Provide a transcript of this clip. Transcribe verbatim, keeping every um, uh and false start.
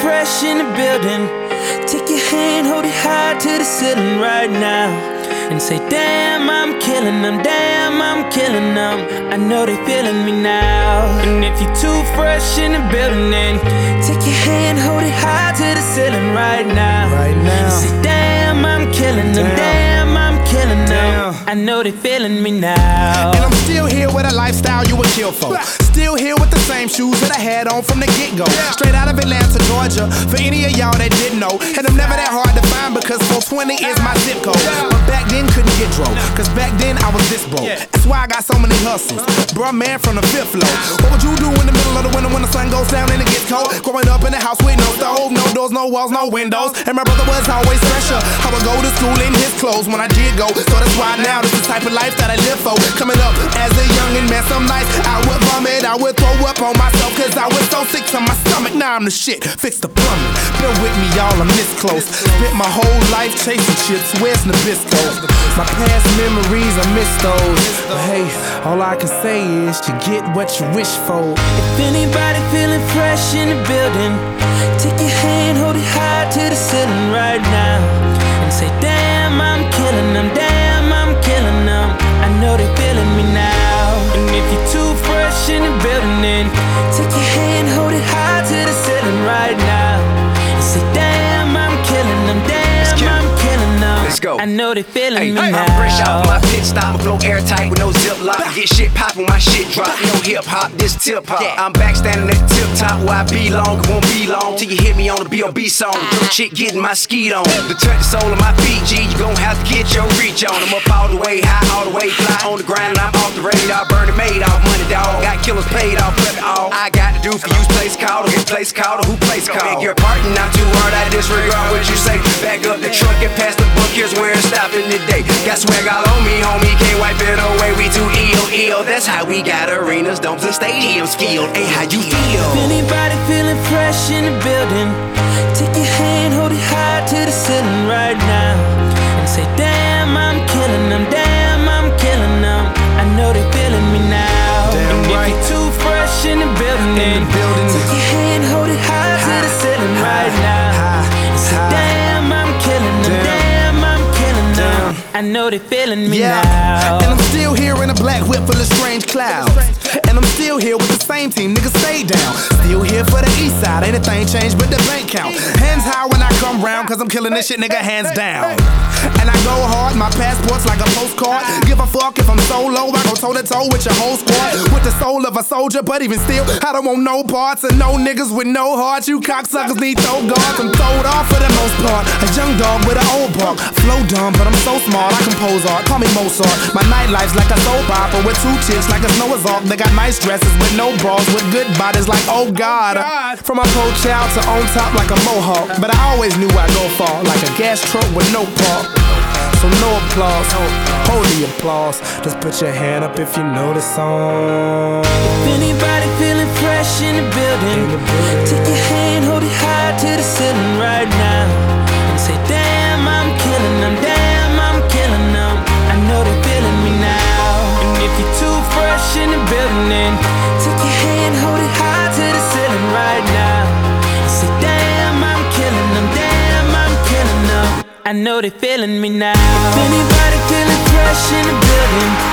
fresh in the building, take your hand, hold it high to the ceiling right now, and say, damn, I'm killing them, damn, I'm killing them. I know they feeling me now. And if you're too fresh in the building, then take your hand, hold it high to the ceiling right now, right now. And say, damn, I'm killing them, damn, damn I'm killing them. I know they feeling me now. And I'm still here with a lifestyle you would kill for. Still here with the same shoes that I had on from the get-go. Straight out of Atlanta, Georgia, for any of y'all that didn't know. And I'm never that hard to find because four twenty is my zip code. But back then couldn't get drove, cause back then I was this broke. That's why I got so many hustles. Bruh, man, from the fifth floor. What would you do in the middle of the winter when the sun goes down and it gets cold? Growing up in a house with no stove, no doors, no walls, no windows. And my brother was always fresher. I would go to school in his clothes when I did go. So that's why now this is the type of life that I live for. Coming up as a youngin', man, some nights I would vomit, I would throw up on myself cause I was so sick to my stomach. Now I'm the shit, fix the plumbing. Bear with me, y'all, I'm this close. Spent my whole life chasing chips, where's Nabisco? My past memories, I miss those. But hey, all I can say is you get what you wish for. If anybody feeling fresh in the building, take your hand, hold it high to the ceiling right now, and say, damn, I'm killing them, damn, I'm killing them. I know they feeling me now. And if you're too fresh in the building, then take your hand, hold it high to the ceiling right now, and say, damn, I'm killing them, damn, I'm killing them. Let's go. I know they feeling Hey, me I'm now. fresh off my pit stop, flow airtight with no zip lock. Get shit poppin', my shit drop. No hip hop, this tip hop. I'm back standing at the tip top where I belong. It won't be long till you hit me on the B O B song. Shit getting my skeet on. To touch the sole of my feet, G, you gon' have to get your reach on. I'm up all the way, high all the way, fly on the ground and I'm off the radar. Burn it made off money, dawg. Got killers paid off, flip it all. I got to do for you, place called, or get place called, or who place called. Beg your pardon, not too hard, I disregard what you say. Back up the truck and pass the book, here's where it's stopping today. Got swag all on me, homie, can't wipe it away. We too ill, ill. That's how we got arenas, domes, and stadiums filled. Hey, how you feel? If anybody feeling fresh in the building, take your hand, hold it high to the ceiling right now, and say, damn, I'm killing them, damn, I'm killing them. I know they feeling me now. Damn and right. if you're too fresh in the building, In the building. take your hand, hold it high, high to the ceiling right now, and say, damn, I'm killing them, damn, I'm killing them. I know they feeling me Yeah, now. and I'm still here in a black whip full of strange clouds. And I'm still here with the same team, niggas stay down. Still here for the east side, anything changed but the bank count. Hands high when I come round, cause I'm killing this shit, nigga, hands down. And I go hard, my passport's like a postcard. Give a fuck if I'm solo, I go toe to toe with your whole squad. With the soul of a soldier, but even still, I don't want no parts and no niggas with no hearts. You cocksuckers need throw guards, I'm throwed off for the most part. A young dog with an old bark, flow dumb, but I'm so smart, I compose art, call me Mozart. My nightlife's like a soap opera with two chicks like a Noah's Ark. They got nice dresses with no bras, with good bodies like, oh God. From a po child to on top like a mohawk, but I always knew I'd go far, like a gas truck with no park. So no applause, hold the applause. Just put your hand up if you know the song. If anybody feeling fresh in the building, take your hand, hold it high to the ceiling right now, and say, damn, I'm killing them, damn, I'm killing them. I know they feeling me now. And if you're too fresh in the building, then take your hand, hold it high to the ceiling right now, and say, damn, I'm killing them, damn, I'm killing them. I know they feeling me now. If anybody feeling fresh in the building,